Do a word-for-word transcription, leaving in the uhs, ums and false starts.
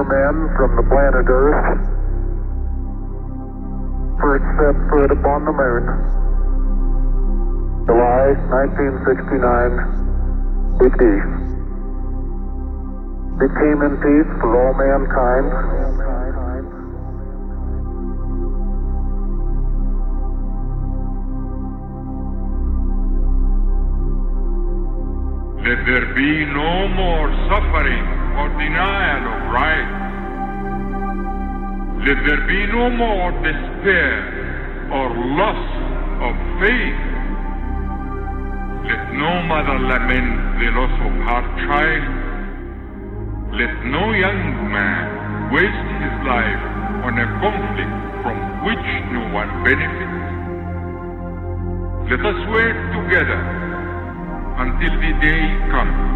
pioneer man from the planet Earth first set foot upon the moon. July nineteen sixty-nine, A D. It came in peace for all mankind. Let there be no more suffering or denial of rights. Let there be no more despair or loss of faith. Let no mother lament the loss of her child. Let no young man waste his life on a conflict from which no one benefits. Let us work together until the day comes